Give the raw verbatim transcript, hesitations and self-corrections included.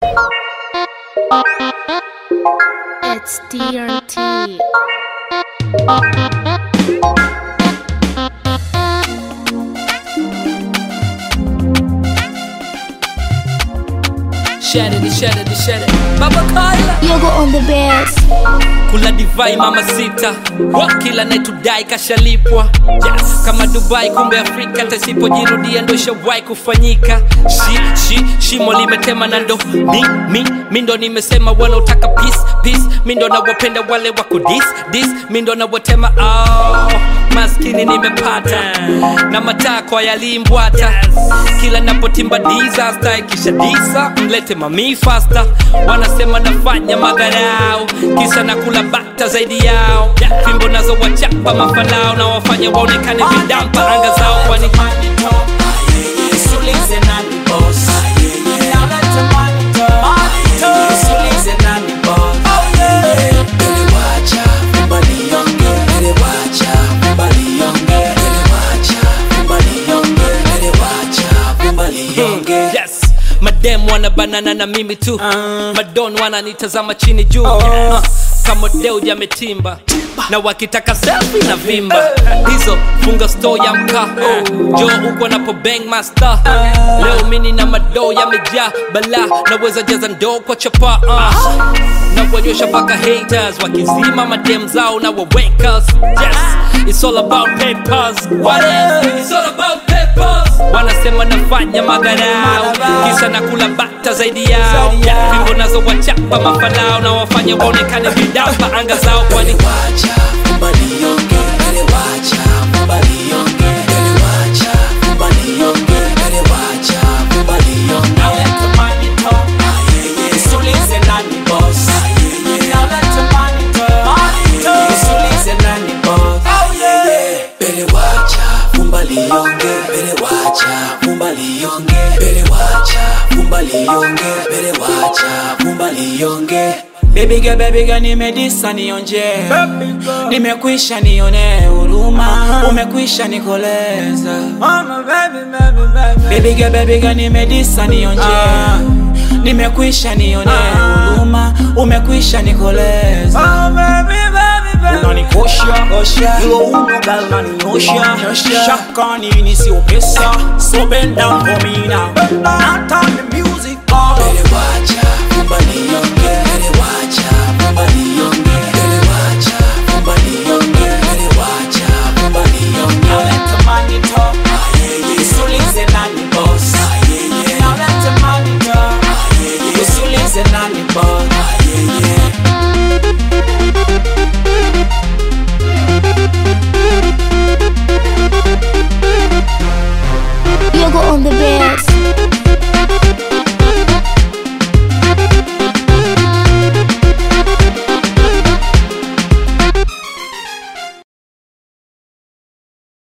It's T R T. Share it, share it, share it. Baba Kyla Yogo on the bass. kula divai mama sita kila night tudai kashalipwa. Yes, kama Dubai kumbe Afrika, tasipojirudia ndo shawai kufanyika. Shi, shi, shimo limetema na ndo mi, mi, mi ndo nimesema wala utaka peace, peace. Mi ndo na wapenda wale wako dis, dis. Mi ndo na watema oh, maskini nimepata na matako yalimbwata. Kila napotimba disaster kisha disa mlete mami faster. Wanasema nafanya magarau kisa nakula bata zaidi yao. Fimbo nazo wachapa mafalao na wafanya waonekane vidampa anga zao kwani Sulize nani boss? Now let the money talk. Sulize nani boss? Bele wacha, mbali yonge. Bele wacha, mbali yonge. Bele wacha, mbali yonge. Bele wacha, mbali yonge. Yes, madem wana banana na mimi tu. uh. Madon wana nitazama chini juu. oh. uh. Kama deo jametimba na wakitaka selfie na vimba. Hizo funga store ya mka. Jo uko napo bang master. Leo mini na mado yamejaa bala. Naweza jaza ndo kwa chapa. uh. Na wanyosha paka haters wakizima madem zao na wawakers. Yes, it's all about papers. What is? It's all about papers. Wanasema nafanya magarau kisa nakula bata zaidi yao. Fimbo nazo wachapa mafalao na wafanya waonekane vidamba anga zao kwani wacha mbali yonge. Bele wacha mbali yonge. Bele wacha mbali yonge. Bele wacha mbali yonge. Now let the money talk. Sulize nani boss? Now let the money talk. Sulize nani boss? Bele wacha mbali yonge. Bele wacha mbali yonge. Bele wacha mbali yonge. Bele wacha mbali yonge. Baby girl, baby girl, nimedisa nionje. Nimekwisha nione huruma. Umekwisha nikoleza. Baby girl, baby girl, nimedisa nionje. Nimekwisha nione huruma. Umekwisha nikoleza. Unanikosha, hilo uno gal unaninyosha. Shaka nini sio pesa. So bend down for me now. Now turn the music on. Bele wacha mbali yonge. Bele wacha mbali yonge. Bele wacha mbali yonge. Bele wacha mbali yonge. Now let the money talk. Sulize nani boss? Now let the money talk. Sulize nani boss? Yogo on the bass.